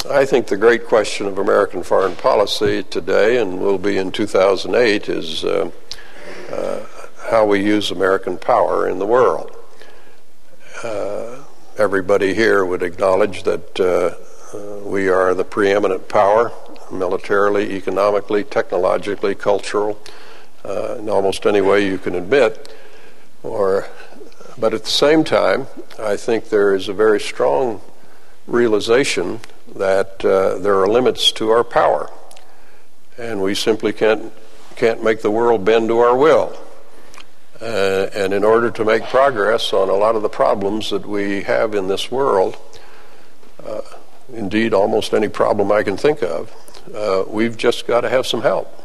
I think the great question of American foreign policy today, and will be in 2008, is how we use American power in the world. Everybody here would acknowledge that we are the preeminent power, militarily, economically, technologically, cultural, in almost any way you can admit. But at the same time, I think there is a very strong realization that there are limits to our power, and we simply can't make the world bend to our will. And in order to make progress on a lot of the problems that we have in this world, indeed almost any problem I can think of, we've just got to have some help.